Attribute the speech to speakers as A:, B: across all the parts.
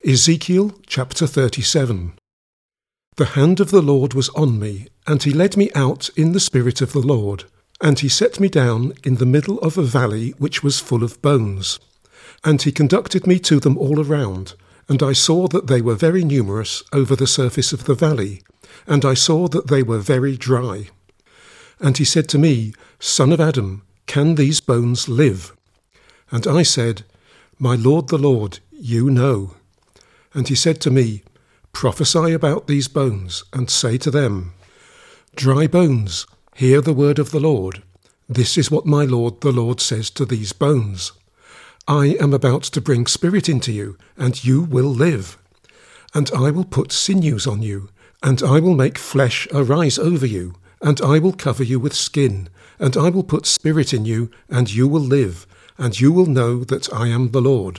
A: Ezekiel chapter 37. The hand of the Lord was on me, and he led me out in the spirit of the Lord, and he set me down in the middle of a valley which was full of bones. And he conducted me to them all around, and I saw that they were very numerous over the surface of the valley, and I saw that they were very dry. And he said to me, Son of Adam, can these bones live? And I said, My Lord the Lord, you know. And he said to me, Prophesy about these bones, and say to them, Dry bones, hear the word of the Lord. This is what my Lord the Lord says to these bones. I am about to bring spirit into you, and you will live. And I will put sinews on you, and I will make flesh arise over you, and I will cover you with skin, and I will put spirit in you, and you will live, and you will know that I am the Lord.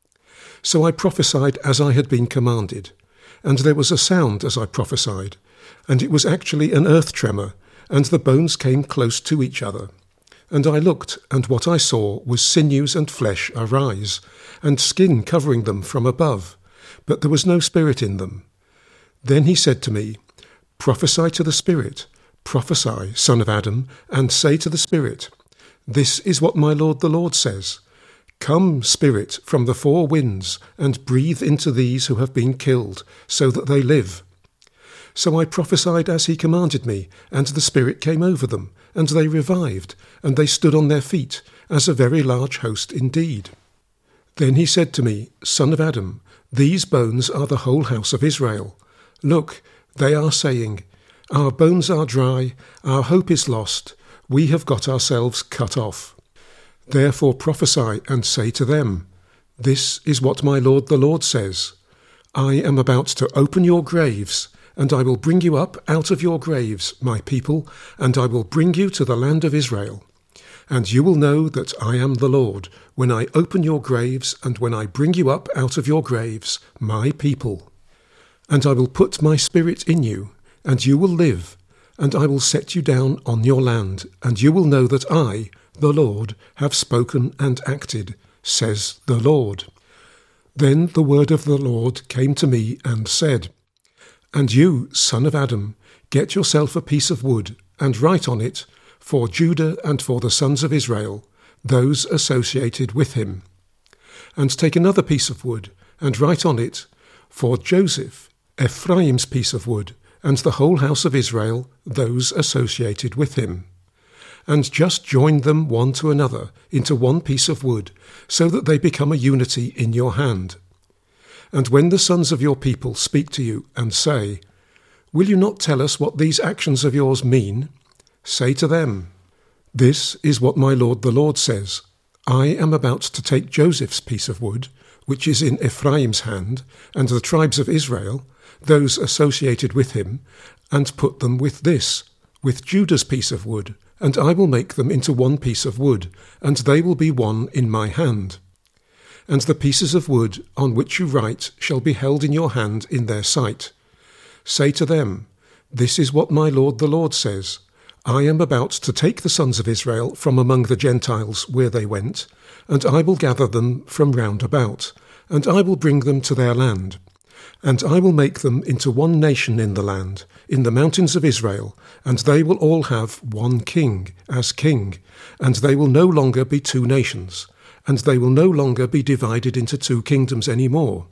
A: So I prophesied as I had been commanded, and there was a sound as I prophesied, and it was actually an earth tremor, and the bones came close to each other. And I looked, and what I saw was sinews and flesh arise, and skin covering them from above, but there was no spirit in them. Then he said to me, Prophesy to the spirit, prophesy, son of Adam, and say to the spirit, This is what my Lord the Lord says. Come, spirit, from the four winds, and breathe into these who have been killed, so that they live. So I prophesied as he commanded me, and the spirit came over them, and they revived, and they stood on their feet, as a very large host indeed. Then he said to me, Son of Adam, these bones are the whole house of Israel. Look, they are saying, Our bones are dry, our hope is lost, we have got ourselves cut off. Therefore prophesy and say to them, This is what my Lord the Lord says. I am about to open your graves, and I will bring you up out of your graves, my people, and I will bring you to the land of Israel. And you will know that I am the Lord, when I open your graves, and when I bring you up out of your graves, my people. And I will put my spirit in you, and you will live, and I will set you down on your land, and you will know that I, the Lord, have spoken and acted, says the Lord. Then the word of the Lord came to me and said, And you, son of Adam, get yourself a piece of wood, and write on it, for Judah and for the sons of Israel, those associated with him. And take another piece of wood, and write on it, for Joseph, Ephraim's piece of wood, and the whole house of Israel, those associated with him. And just join them one to another into one piece of wood, so that they become a unity in your hand. And when the sons of your people speak to you and say, Will you not tell us what these actions of yours mean? Say to them, This is what my Lord the Lord says. I am about to take Joseph's piece of wood, which is in Ephraim's hand, and the tribes of Israel, those associated with him, and put them with this, with Judah's piece of wood, and I will make them into one piece of wood, and they will be one in my hand. And the pieces of wood on which you write shall be held in your hand in their sight. Say to them, This is what my Lord the Lord says. I am about to take the sons of Israel from among the Gentiles where they went, and I will gather them from round about, and I will bring them to their land. And I will make them into one nation in the land, in the mountains of Israel, and they will all have one king as king, and they will no longer be two nations, and they will no longer be divided into two kingdoms any more.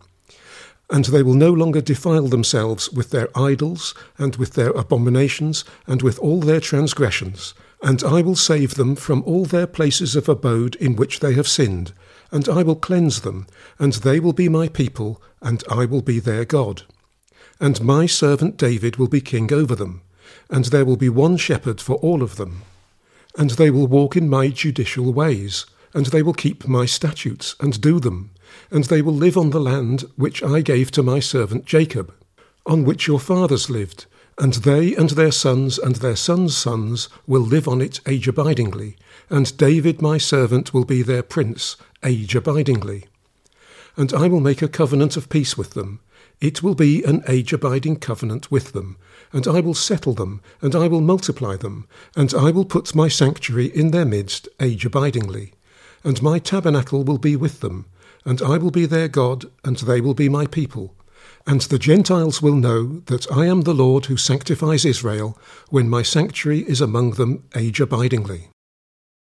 A: And they will no longer defile themselves with their idols, and with their abominations, and with all their transgressions, and I will save them from all their places of abode in which they have sinned, and I will cleanse them, and they will be my people, and I will be their God. And my servant David will be king over them, and there will be one shepherd for all of them. And they will walk in my judicial ways, and they will keep my statutes and do them, and they will live on the land which I gave to my servant Jacob, on which your fathers lived, and they and their sons sons will live on it age-abidingly, and David my servant will be their prince age-abidingly. And I will make a covenant of peace with them. It will be an age-abiding covenant with them, and I will settle them, and I will multiply them, and I will put my sanctuary in their midst age-abidingly. And my tabernacle will be with them, and I will be their God, and they will be my people. And the Gentiles will know that I am the Lord who sanctifies Israel, when my sanctuary is among them age-abidingly.